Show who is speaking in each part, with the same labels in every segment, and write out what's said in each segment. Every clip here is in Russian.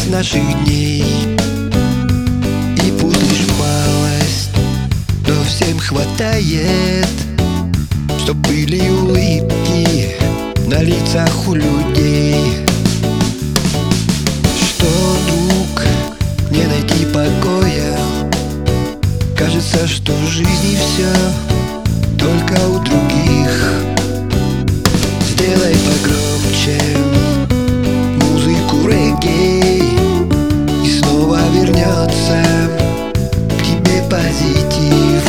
Speaker 1: наших дней. И пусть лишь малость, но всем хватает, чтоб были улыбки на лицах у людей. Что, друг, не найти покоя? Кажется, что в жизни все только у других. Сделай погромче музыку регги, и снова вернется к тебе позитив.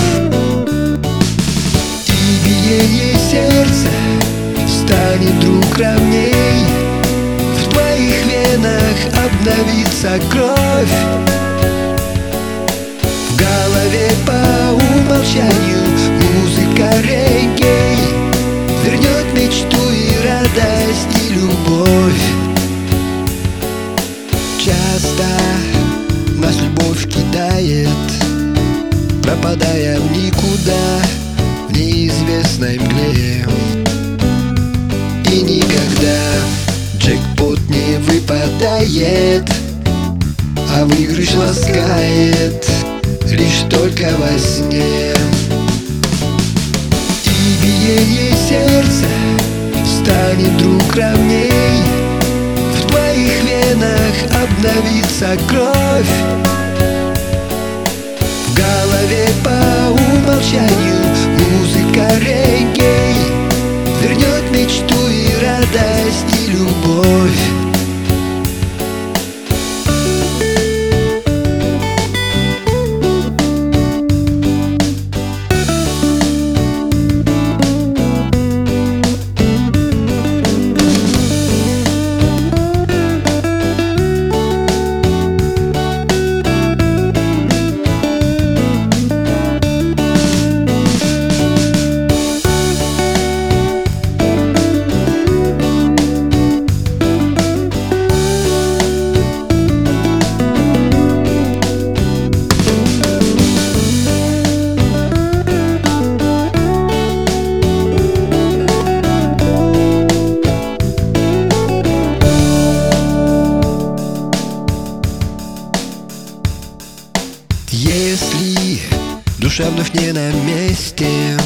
Speaker 1: И биение сердца станет, друг, ровней. В твоих венах обновится кровь. В голове по умолчанию музыка регги вернет мечту и радость, и любовь. Часто нас любовь кидает, пропадая в никуда, в неизвестной мгле. И никогда джекпот не выпадает, а выигрыш ласкает лишь только во сне. И биение сердца станет, друг, ровней. В твоих венах обновится кровь. В голове по умолчанию музыка регги вернет мечту и радость, и любовь. Если душа вновь не на месте,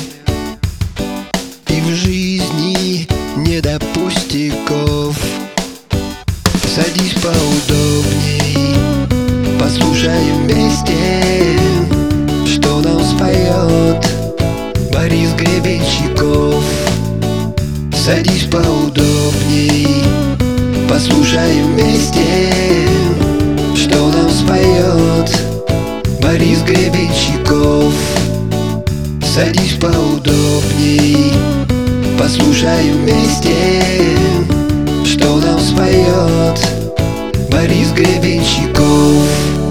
Speaker 1: и в жизни не до пустяков, садись поудобней, послушаем вместе, что нам споет Борис Гребенщиков. Садись поудобней, послушаем вместе, что нам споет Борис Гребенщиков. Садись поудобней, послушаем вместе, что нам споет Борис Гребенщиков.